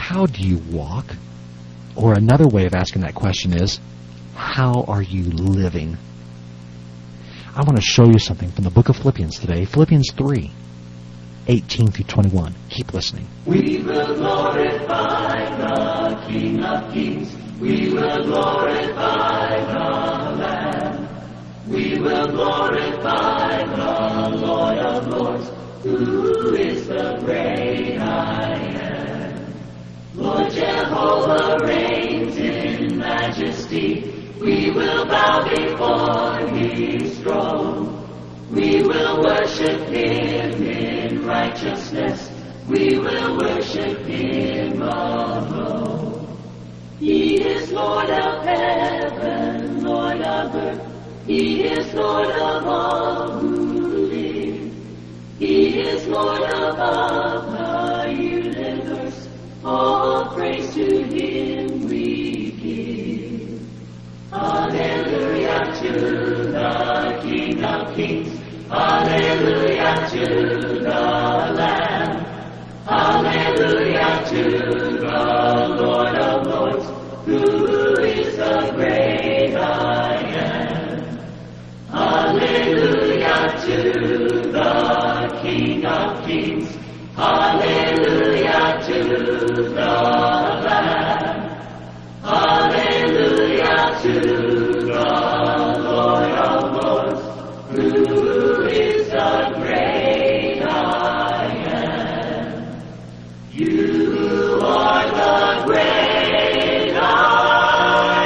How do you walk? Or another way of asking that question is, how are you living? I want to show you something from the book of Philippians today. Philippians 3, 18 through 21. Keep listening. We will glorify the King of Kings. We will glorify the Lamb. We will glorify the Lord of Lords, who is the great I am. Lord Jehovah reigns in majesty. We will bow before His throne. We will worship Him in righteousness. We will worship Him alone. He is Lord of heaven, Lord of earth. He is Lord of all who live. He is Lord above the universe. All praise to Him we give. Hallelujah to the King of Kings. Hallelujah to the Lamb. Hallelujah to the Lord of Lords, who is the great I am. Hallelujah to the King of Kings. Hallelujah to the Lamb. Hallelujah to the Lord of Lords, who is the great I am. You are the great I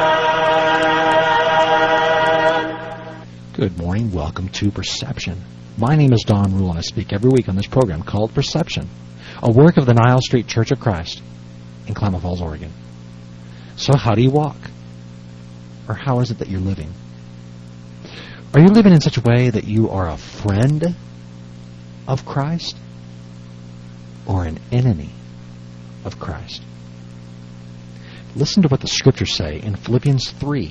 am. Good morning. Welcome to Perception. My name is Don Rule, and I speak every week on this program called Perception, a work of the Nile Street Church of Christ in Klamath Falls, Oregon. So how do you walk? Or how is it that you're living? Are you living in such a way that you are a friend of Christ or an enemy of Christ? Listen to what the Scriptures say in Philippians 3,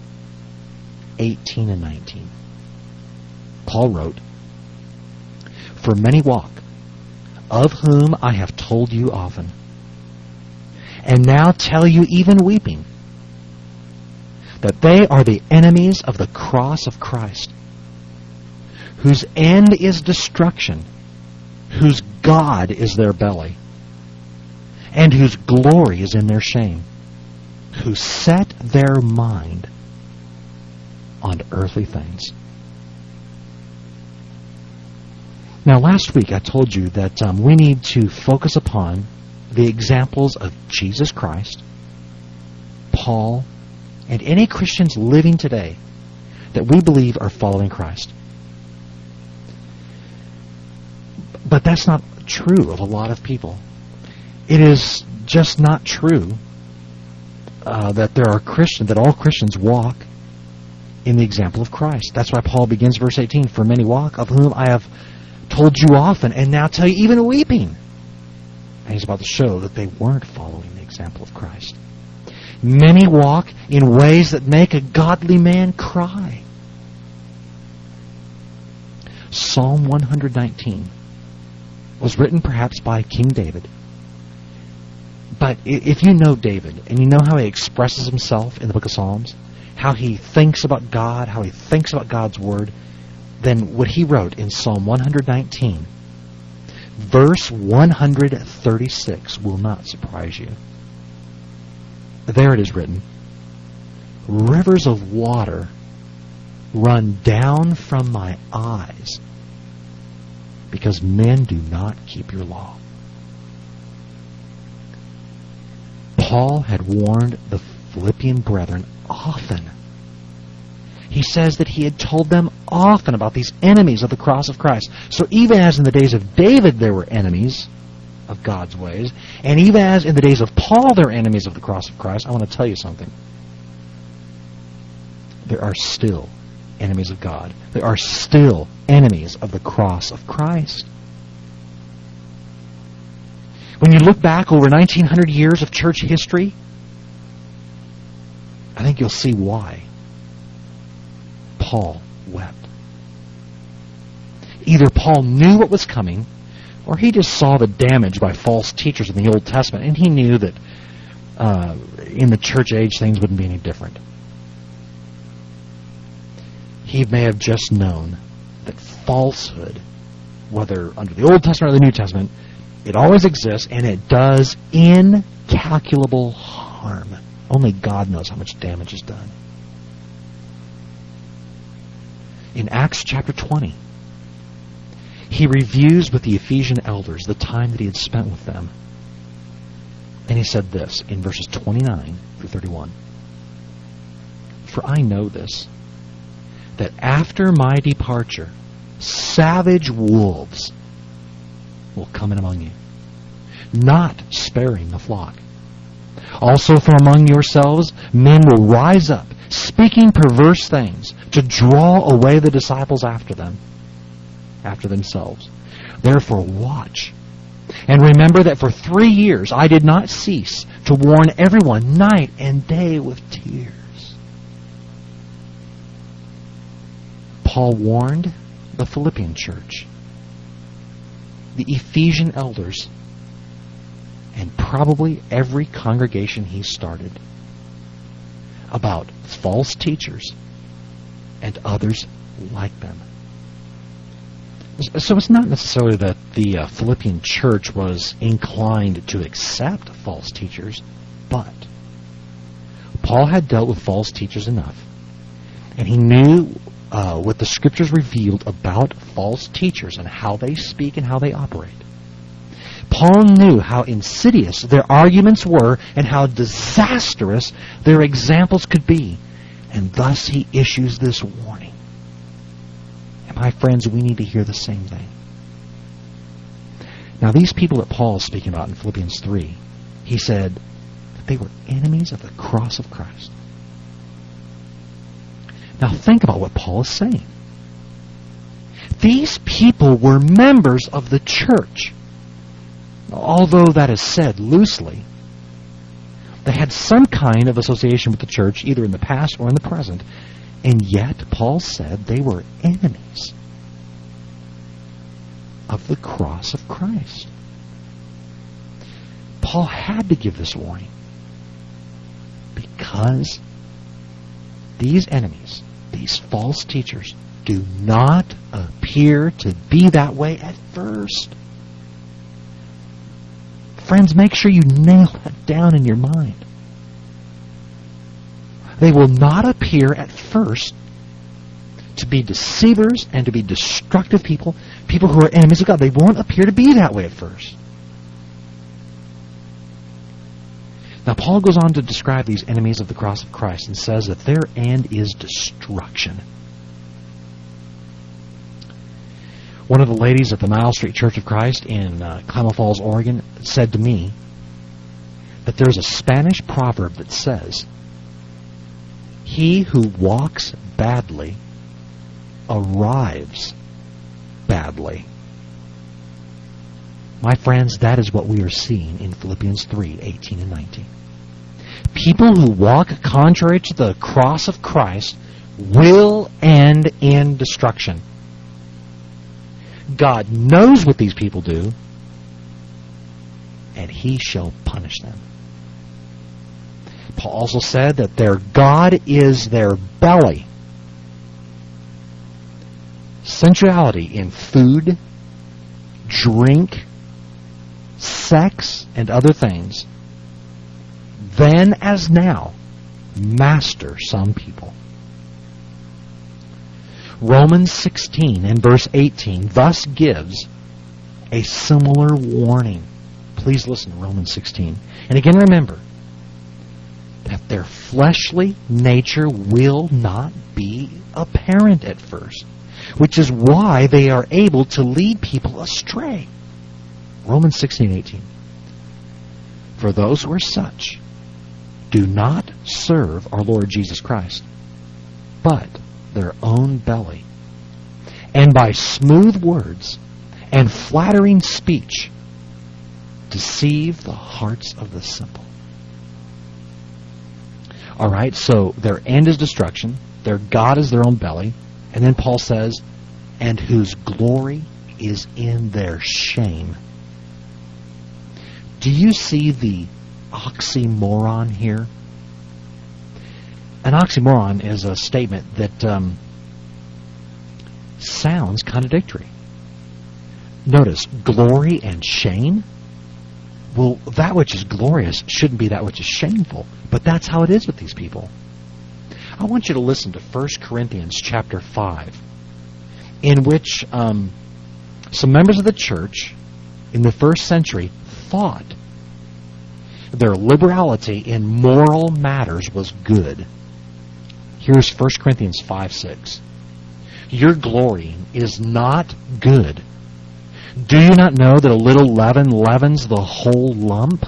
18 and 19. Paul wrote, "For many walk, of whom I have told you often, and now tell you even weeping, that they are the enemies of the cross of Christ, whose end is destruction, whose God is their belly, and whose glory is in their shame, who set their mind on earthly things." Now, last week I told you that we need to focus upon the examples of Jesus Christ, Paul, and any Christians living today that we believe are following Christ. But that's not true of a lot of people. It is just not true that all Christians walk in the example of Christ. That's why Paul begins verse 18, "For many walk, of whom I have told you often, and now tell you even weeping." And he's about to show that they weren't following the example of Christ. Many walk in ways that make a godly man cry. Psalm 119 was written perhaps by King David. But if you know David, and you know how he expresses himself in the book of Psalms, how he thinks about God, how he thinks about God's Word, then what he wrote in Psalm 119, verse 136, will not surprise you. There it is written, "Rivers of water run down from my eyes, because men do not keep your law." Paul had warned the Philippian brethren often. He says that he had told them often about these enemies of the cross of Christ. So even as in the days of David there were enemies of God's ways, and even as in the days of Paul there are enemies of the cross of Christ, I want to tell you something. There are still enemies of God. There are still enemies of the cross of Christ. When you look back over 1900 years of church history, I think you'll see why Paul wept. Either Paul knew what was coming, Or he just saw the damage by false teachers in the Old Testament, and he knew that in the church age things wouldn't be any different. He may have just known that falsehood, whether under the Old Testament or the New Testament, it always exists, and it does incalculable harm. Only God knows how much damage is done. In Acts chapter 20, he reviews with the Ephesian elders the time that he had spent with them. And he said this in verses 29 through 31. For I know this, that after my departure, savage wolves will come in among you, not sparing the flock. Also from among yourselves, men will rise up, speaking perverse things, to draw away the disciples after themselves. Therefore watch, and remember that for 3 years I did not cease to warn everyone night and day with tears. Paul warned the Philippian church, the Ephesian elders, and probably every congregation he started about false teachers and others like them. So it's not necessarily that the Philippian church was inclined to accept false teachers, but Paul had dealt with false teachers enough, and he knew what the Scriptures revealed about false teachers and how they speak and how they operate. Paul knew how insidious their arguments were and how disastrous their examples could be, and thus he issues this warning. And my friends, we need to hear the same thing. Now, these people that Paul is speaking about in Philippians 3, he said that they were enemies of the cross of Christ. Now think about what Paul is saying. These people were members of the church. Although that is said loosely, they had some kind of association with the church, either in the past or in the present, and yet Paul said they were enemies of the cross of Christ. Paul had to give this warning because these enemies, these false teachers, do not appear to be that way at first. Friends, make sure you nail that down in your mind. They will not appear at first to be deceivers and to be destructive people who are enemies of God. They won't appear to be that way at first. Now, Paul goes on to describe these enemies of the cross of Christ and says that their end is destruction. One of the ladies at the Nile Street Church of Christ in Klamath Falls, Oregon, said to me that there's a Spanish proverb that says, "He who walks badly arrives badly." My friends, that is what we are seeing in Philippians 3:18 and 19. People who walk contrary to the cross of Christ will end in destruction. God knows what these people do, and He shall punish them. Paul also said that their God is their belly. Sensuality in food, drink, sex, and other things, then as now, master some people. Romans 16 and verse 18 thus gives a similar warning. Please listen to Romans 16. And again, remember that their fleshly nature will not be apparent at first, which is why they are able to lead people astray. Romans 16:18. For those who are such do not serve our Lord Jesus Christ, but their own belly, and by smooth words and flattering speech deceive the hearts of the simple. All right, so their end is destruction, their God is their own belly, and then Paul says, and whose glory is in their shame. Do you see the oxymoron here? An oxymoron is a statement that sounds contradictory. Notice, glory and shame? Well, that which is glorious shouldn't be that which is shameful. But that's how it is with these people. I want you to listen to 1 Corinthians chapter 5, in which some members of the church in the first century thought their liberality in moral matters was good. Here's 1 Corinthians 5:6. Your glorying is not good. Do you not know that a little leaven leavens the whole lump?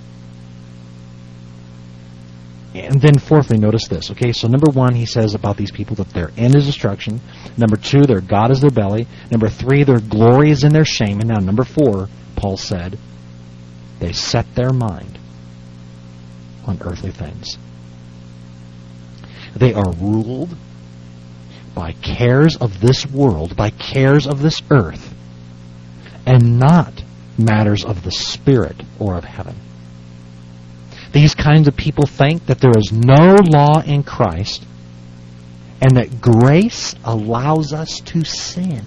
And then fourthly, notice this. Okay, so number one, he says about these people that their end is destruction. Number two, their God is their belly. Number three, their glory is in their shame. And now number four, Paul said, they set their mind on earthly things. They are ruled by cares of this world, by cares of this earth, and not matters of the Spirit or of heaven. These kinds of people think that there is no law in Christ and that grace allows us to sin.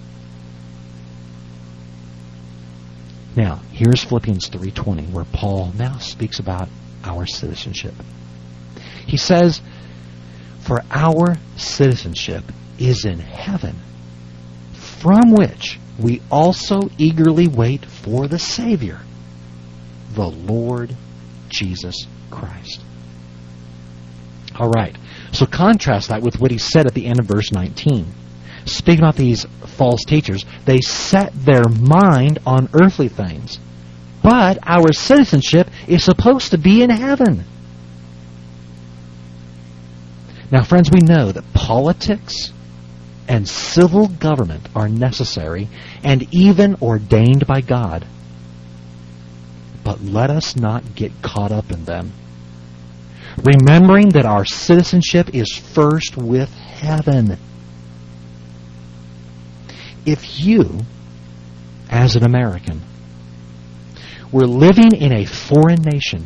Now, here's Philippians 3:20, where Paul now speaks about our citizenship. He says, "For our citizenship is in heaven, from which we also eagerly wait for the Savior, the Lord Jesus Christ." All right. So contrast that with what he said at the end of verse 19. Speaking about these false teachers, they set their mind on earthly things. But our citizenship is supposed to be in heaven. Now, friends, we know that politics and civil government are necessary and even ordained by God. But let us not get caught up in them. Remembering that our citizenship is first with heaven. If you, as an American, were living in a foreign nation,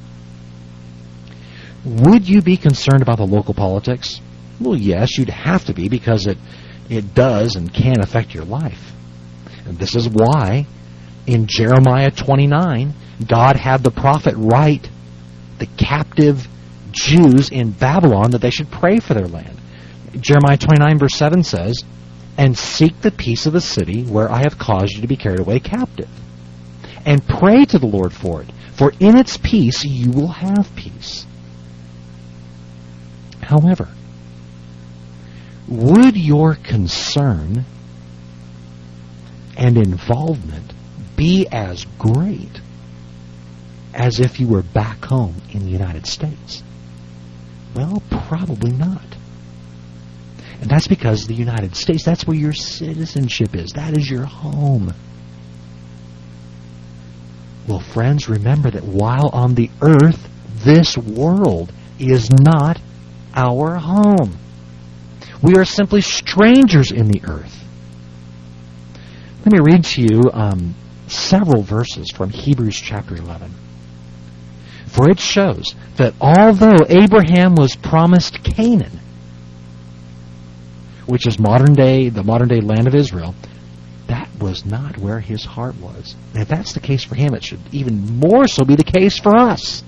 would you be concerned about the local politics? Well, yes, you'd have to be, because it does and can affect your life. And this is why in Jeremiah 29, God had the prophet write the captive Jews in Babylon that they should pray for their land. Jeremiah 29 verse 7 says, "And seek the peace of the city where I have caused you to be carried away captive. And pray to the Lord for it, for in its peace you will have peace." However, would your concern and involvement be as great as if you were back home in the United States? Well, probably not. And that's because the United States, that's where your citizenship is. That is your home. Well, friends, remember that while on the earth, this world is not our home. We are simply strangers in the earth. Let me read to you several verses from Hebrews chapter 11. For it shows that although Abraham was promised Canaan, which is the modern day land of Israel, that was not where his heart was. And if that's the case for him, it should even more so be the case for us.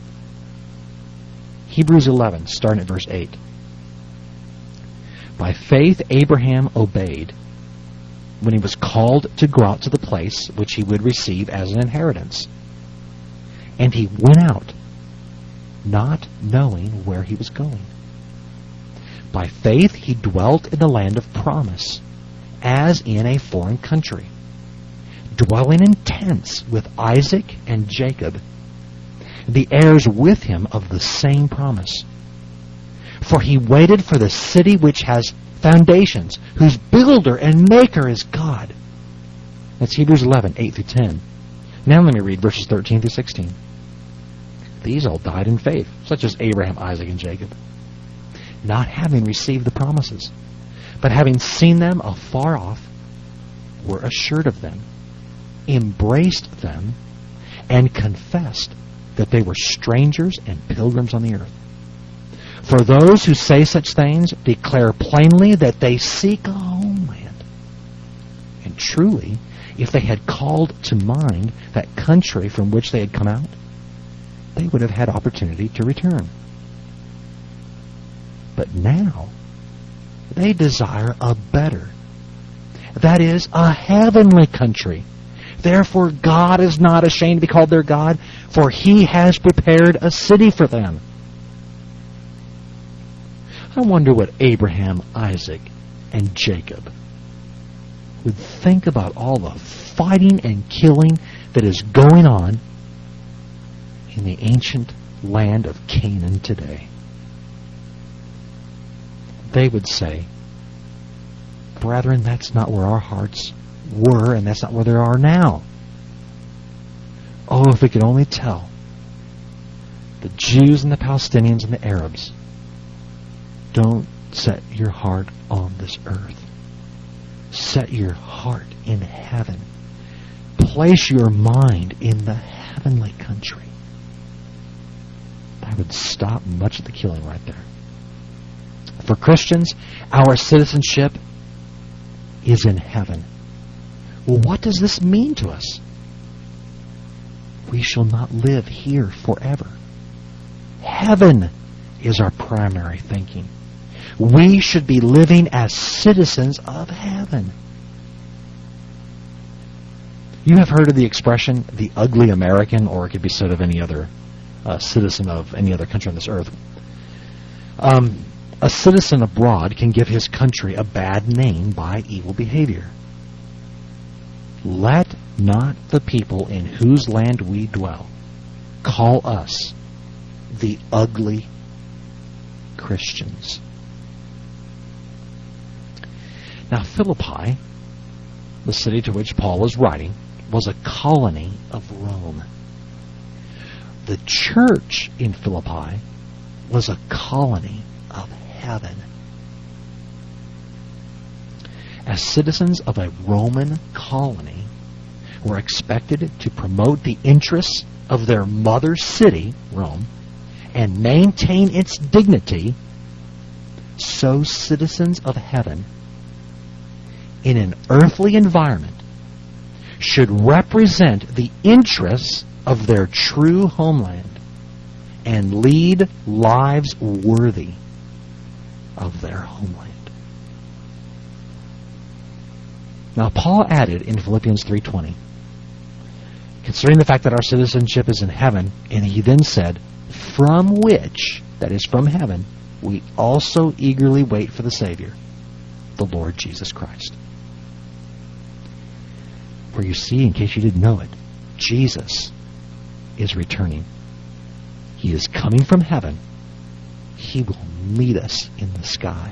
Hebrews 11, starting at verse 8. By faith Abraham obeyed when he was called to go out to the place which he would receive as an inheritance. And he went out, not knowing where he was going. By faith he dwelt in the land of promise, as in a foreign country, dwelling in tents with Isaac and Jacob, the heirs with him of the same promise. For he waited for the city which has foundations, whose builder and maker is God. That's Hebrews 11, 8 through 10. Now let me read verses 13 through 16. These all died in faith, such as Abraham, Isaac, and Jacob, not having received the promises, but having seen them afar off, were assured of them, embraced them, and confessed that they were strangers and pilgrims on the earth. For those who say such things declare plainly that they seek a homeland. And truly, if they had called to mind that country from which they had come out, they would have had opportunity to return. But now, they desire a better, that is, a heavenly country. Therefore, God is not ashamed to be called their God, for He has prepared a city for them. I wonder what Abraham, Isaac, and Jacob would think about all the fighting and killing that is going on in the ancient land of Canaan today. They would say, brethren, that's not where our hearts were, and that's not where they are now. Oh, if we could only tell the Jews and the Palestinians and the Arabs, don't set your heart on this earth. Set your heart in heaven. Place your mind in the heavenly country. That would stop much of the killing right there. For Christians, our citizenship is in heaven. Well, what does this mean to us? We shall not live here forever. Heaven is our primary thinking. We should be living as citizens of heaven. You have heard of the expression, the ugly American, or it could be said of any other citizen of any other country on this earth. A citizen abroad can give his country a bad name by evil behavior. Let not the people in whose land we dwell call us the ugly Christians. Now, Philippi, the city to which Paul was writing, was a colony of Rome. The church in Philippi was a colony of heaven. As citizens of a Roman colony, were expected to promote the interests of their mother city, Rome, and maintain its dignity, so citizens of heaven in an earthly environment should represent the interests of their true homeland and lead lives worthy of their homeland. Now, Paul added in Philippians 3:20, considering the fact that our citizenship is in heaven, and he then said, from which, that is from heaven, we also eagerly wait for the Savior, the Lord Jesus Christ. For you see, in case you didn't know it, Jesus is returning. He is coming from heaven. He will meet us in the sky.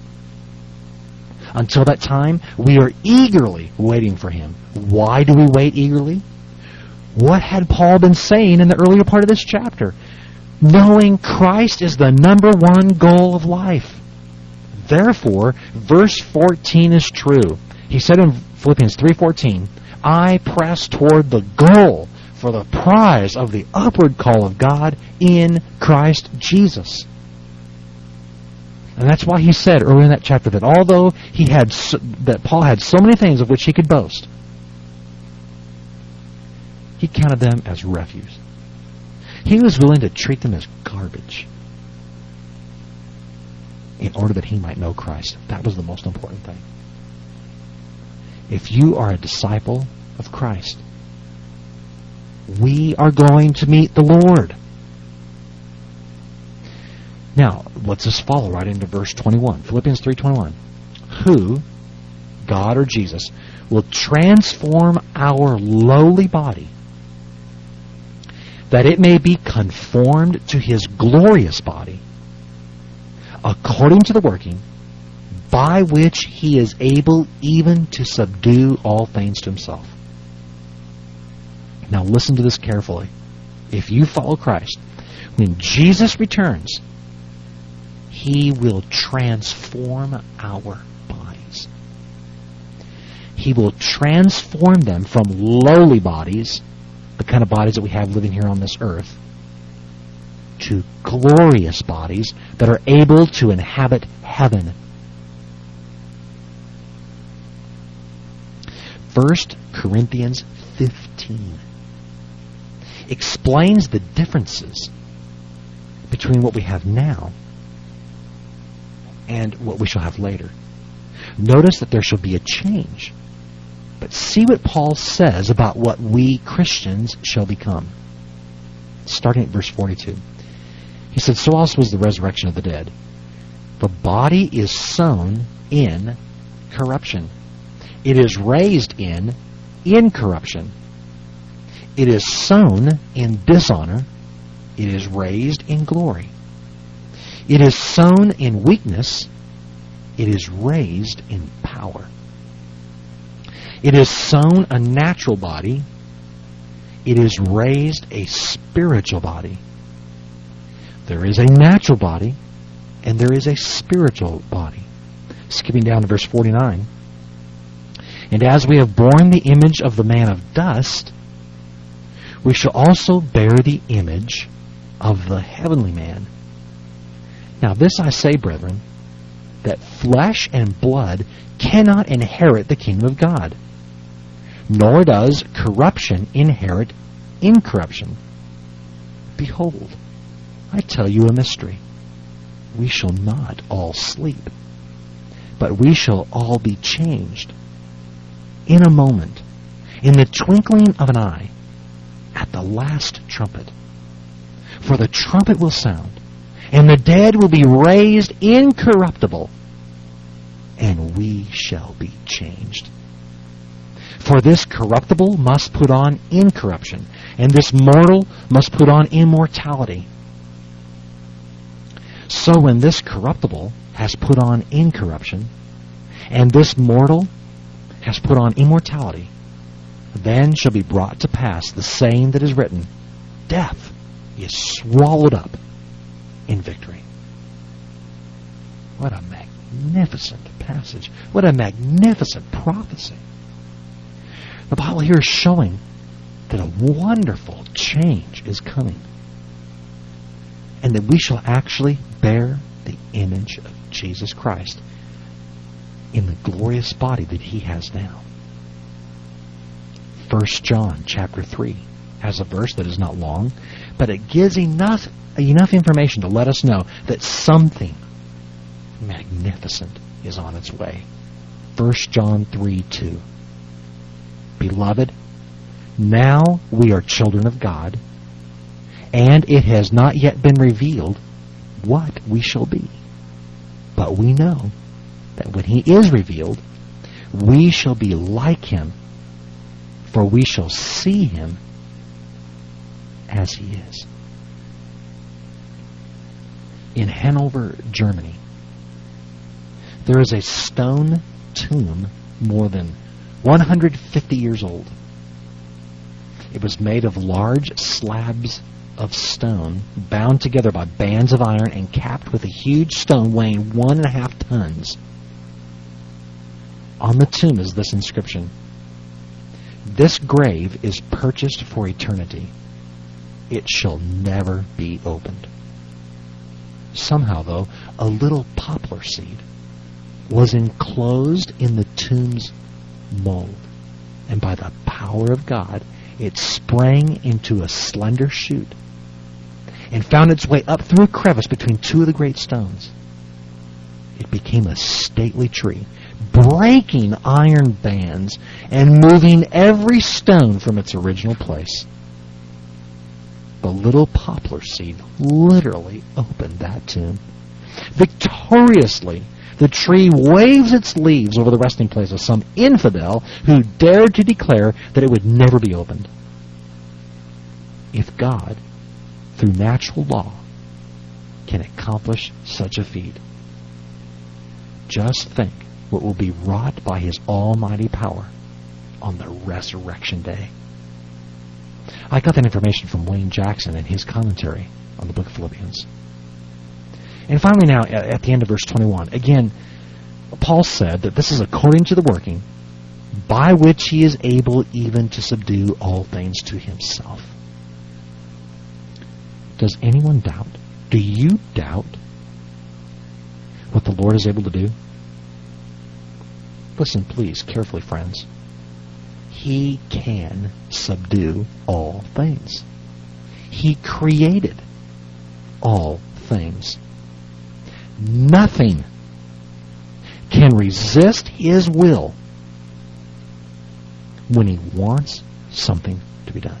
Until that time, we are eagerly waiting for Him. Why do we wait eagerly? What had Paul been saying in the earlier part of this chapter? Knowing Christ is the number one goal of life. Therefore, verse 14 is true. He said in Philippians 3:14, I press toward the goal for the prize of the upward call of God in Christ Jesus. And that's why he said earlier in that chapter that although that Paul had so many things of which he could boast, he counted them as refuse. He was willing to treat them as garbage in order that he might know Christ. That was the most important thing. If you are a disciple of Christ, we are going to meet the Lord. Now, let's just follow right into verse 21. Philippians 3:21. Who, God or Jesus, will transform our lowly body, that it may be conformed to His glorious body, according to the working by which He is able even to subdue all things to Himself. Now listen to this carefully. If you follow Christ, when Jesus returns, He will transform our bodies. He will transform them from lowly bodies, the kind of bodies that we have living here on this earth, to glorious bodies that are able to inhabit heaven. 1 Corinthians 15 explains the differences between what we have now and what we shall have later. Notice that there shall be a change. But see what Paul says about what we Christians shall become. Starting at verse 42. He said, "So also is the resurrection of the dead. The body is sown in corruption. It is raised in incorruption. It is sown in dishonor. It is raised in glory. It is sown in weakness. It is raised in power. It is sown a natural body. It is raised a spiritual body. There is a natural body, and there is a spiritual body." Skipping down to verse 49. "And as we have borne the image of the man of dust, we shall also bear the image of the heavenly man. Now this I say, brethren, that flesh and blood cannot inherit the kingdom of God, nor does corruption inherit incorruption. Behold, I tell you a mystery. We shall not all sleep, but we shall all be changed in a moment, in the twinkling of an eye, at the last trumpet. For the trumpet will sound, and the dead will be raised incorruptible, and we shall be changed. For this corruptible must put on incorruption, and this mortal must put on immortality. So when this corruptible has put on incorruption, and this mortal has put on immortality, then shall be brought to pass the saying that is written, Death is swallowed up in victory." What a magnificent passage. What a magnificent prophecy. The Bible here is showing that a wonderful change is coming, and that we shall actually bear the image of Jesus Christ in the glorious body that he has now. 1 John chapter 3 has a verse that is not long, but it gives enough information to let us know that something magnificent is on its way. 1 John 3:2. "Beloved, now we are children of God, and it has not yet been revealed what we shall be. But we know that when he is revealed, we shall be like him, for we shall see him as he is." In Hanover, Germany, there is a stone tomb more than 150 years old. It was made of large slabs of stone bound together by bands of iron and capped with a huge stone weighing 1.5 tons. On the tomb is this inscription: "This grave is purchased for eternity. It shall never be opened." Somehow, though, a little poplar seed was enclosed in the tomb's mold, and by the power of God, it sprang into a slender shoot and found its way up through a crevice between two of the great stones. It became a stately tree, breaking iron bands and moving every stone from its original place. The little poplar seed literally opened that tomb. Victoriously, the tree waves its leaves over the resting place of some infidel who dared to declare that it would never be opened. If God, through natural law, can accomplish such a feat, just think what will be wrought by his almighty power on the resurrection day. I got that information from Wayne Jackson in his commentary on the book of Philippians. And finally now, at the end of verse 21, again, Paul said that this is according to the working by which he is able even to subdue all things to himself. Does anyone doubt? Do you doubt what the Lord is able to do? Listen, please, carefully, friends. He can subdue all things. He created all things. Nothing can resist his will when he wants something to be done.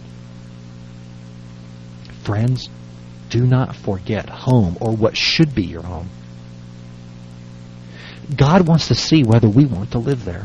Friends, do not forget home, or what should be your home. God wants to see whether we want to live there.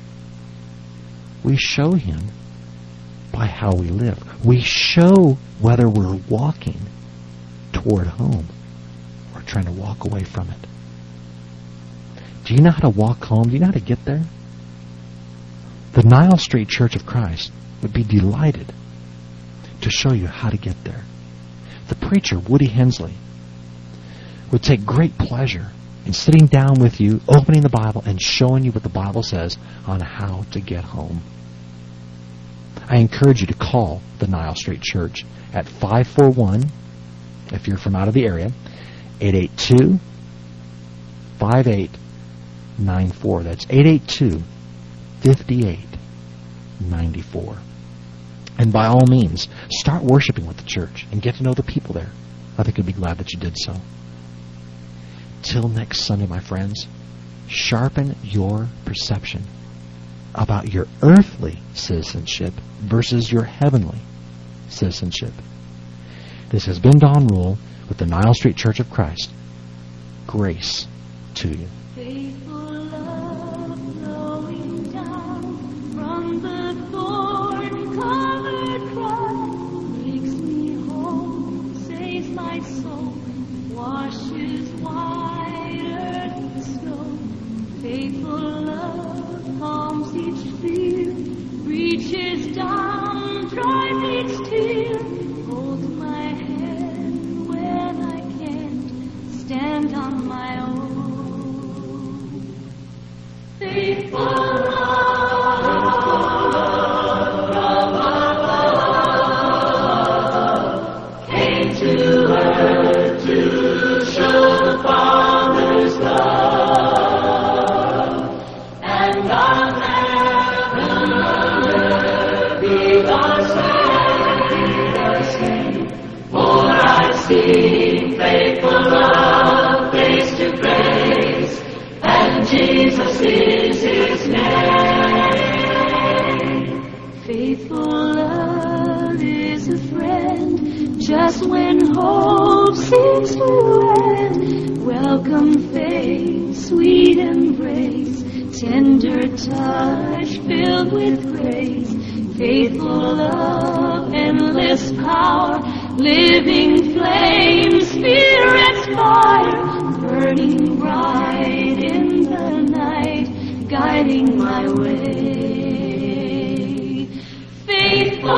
We show him by how we live. We show whether we're walking toward home or trying to walk away from it. Do you know how to walk home? Do you know how to get there? The Nile Street Church of Christ would be delighted to show you how to get there. The preacher, Woody Hensley, would take great pleasure in sitting down with you, opening the Bible, and showing you what the Bible says on how to get home. I encourage you to call the Nile Street Church at 541, if you're from out of the area, 882-5894. That's 882-5894. And by all means, start worshiping with the church and get to know the people there. I think you'll be glad that you did so. Till next Sunday, my friends, sharpen your perception about your earthly citizenship versus your heavenly citizenship. This has been Don Rule with the Nile Street Church of Christ. Grace to you. Faithful love flowing down from the thorn-covered cross makes me whole, saves my soul, washes whiter than snow. Faithful love calms each fear, reaches down, dries each tear, holds my hand when I can't stand on my own. Faithful love from above came to earth to show the Father's love, and on heaven be our Savior, for I've seen faithful love face to face, and Jesus is his name. Faithful love is a friend, just when hope seems to end. Welcome faith, sweet embrace, tender touch filled with grace. Faithful love, endless power, living flame, Spirit's fire, burning bright in the night, guiding my way. Faithful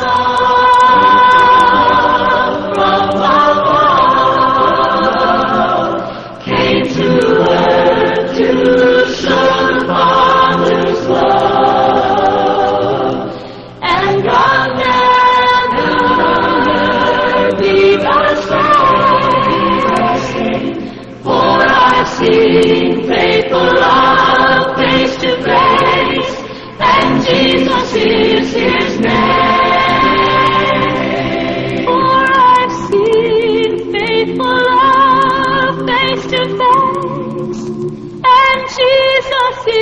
love from above came to earth to show the Father's love, and God never be the same, for I've seen faithful love face to face, and Jesus is his name. For I've seen faithful love face to face, and Jesus is